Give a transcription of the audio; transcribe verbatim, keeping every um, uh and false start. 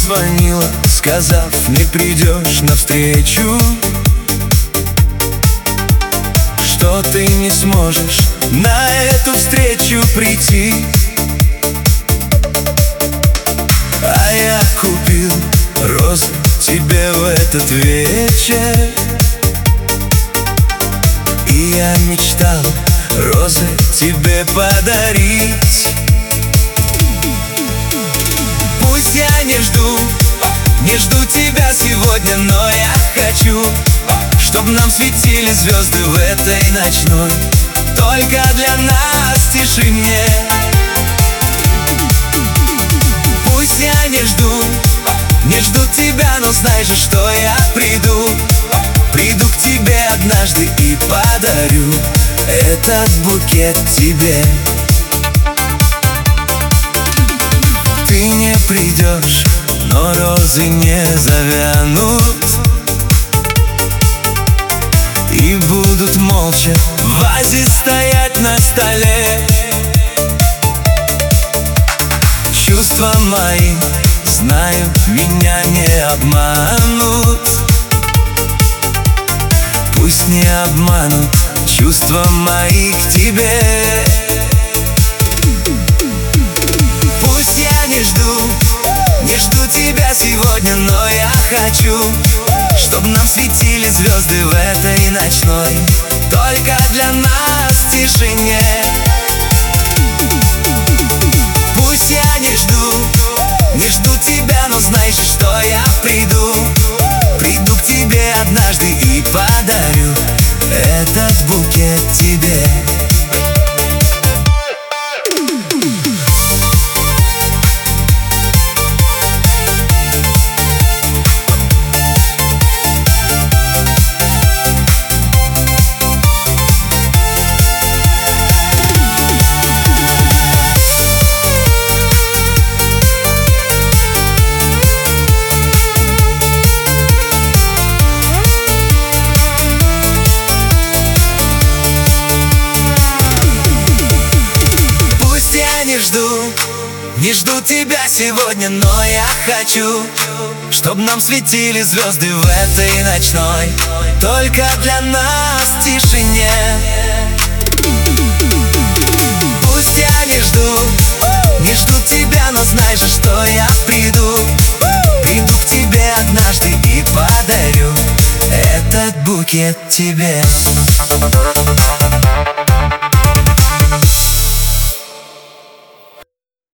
позвонила, сказав, не придешь навстречу, что ты не сможешь на эту встречу прийти. А я купил розы тебе в этот вечер, и я мечтал розы тебе подарить. Пусть я не жду, не жду тебя сегодня, но я хочу, чтоб нам светили звезды в этой ночной, только для нас в тишине. Пусть я не жду, не жду тебя, но знай же, что я приду, приду к тебе однажды и подарю этот букет тебе. Ты не придешь, но розы не завянут, и будут молча в вазе стоять на столе. Чувства мои, знаю, меня не обманут. Пусть не обманут чувства мои к тебе. Пусть я не жду, не жду тебя сегодня, но я хочу, чтоб нам светили звезды в этой ночной, только для нас в тишине. Пусть я не жду, не жду тебя, но знай же, что я приду, приду к тебе однажды и подарю этот букет тебе. Не жду тебя сегодня, но я хочу, чтоб нам светили звезды в этой ночной, только для нас в тишине. Пусть я не жду, не жду тебя, но знай же, что я приду, приду к тебе однажды и подарю этот букет тебе.